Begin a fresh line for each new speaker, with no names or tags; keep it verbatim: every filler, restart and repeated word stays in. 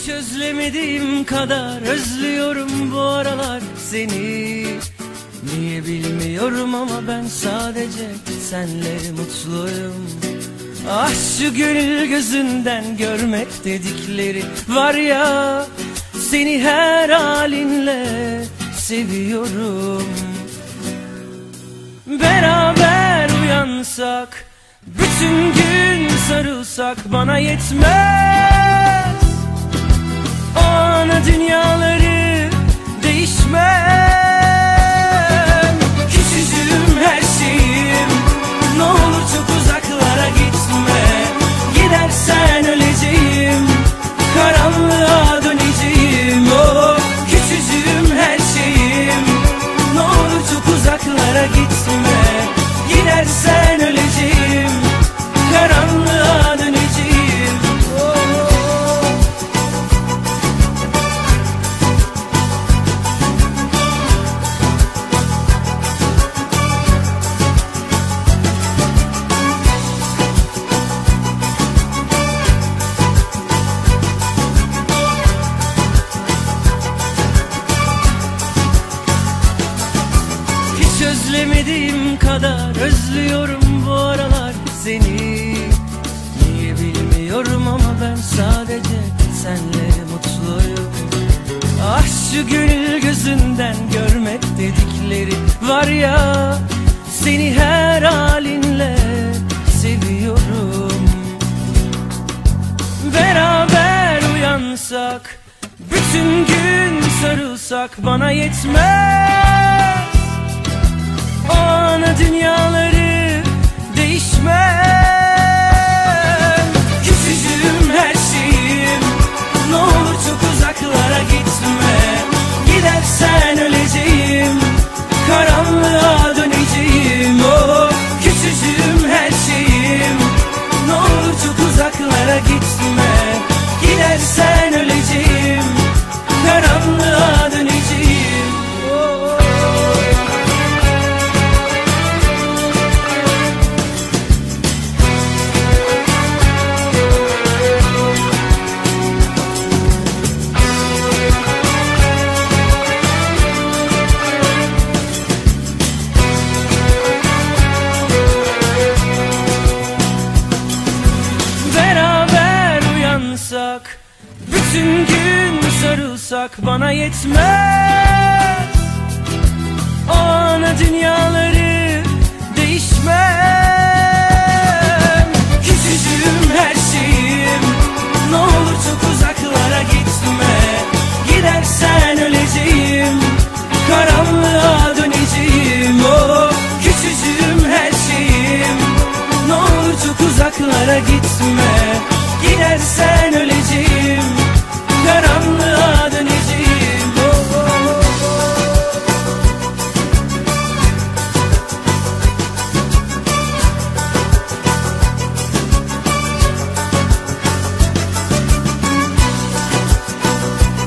Hiç özlemediğim kadar özlüyorum bu aralar seni. Niye bilmiyorum ama ben sadece senle mutluyum. Ah şu gönül gözünden görmek dedikleri var ya, seni her halinle seviyorum. Beraber uyansak, bütün gün sarılsak bana yetmez. O ana dünyaları değişmem. Küçücüğüm her şeyim, ne olur çok uzaklara gitme. Gidersen öleceğim, karanlığa döneceğim. Oh, küçücüğüm her şeyim, ne olur çok uzaklara gitme. Gidersen öleceğim, karanlığa döneceğim. Oh. Hiç özlemediğim kadar özlüyorum bu aralar seni. Niye bilmiyorum ama ben sadece senle mutluyum. Ah şu gönül gözünden görmek dedikleri var ya, seni her halinle seviyorum. Beraber uyansak, bütün gün sarılsak bana yetmez. O ana dünyaları değişmem. Küçücüğüm her şeyim, ne olur çok uzaklara gitme. Gidersen öleceğim, karanlığa döneceğim. Oh, küçücüğüm her şeyim, ne olur çok uzaklara gitme. Gidersen öleceğim, karanlığa döneceğim. Oh. Bütün gün sarılsak bana yetmez. O ana dünyaları değişmem. Küçücüğüm her şeyim, ne olur çok uzaklara gitme. Gidersen öleceğim, karanlığa döneceğim. Oh, küçücüğüm her şeyim, ne olur çok uzaklara gitme.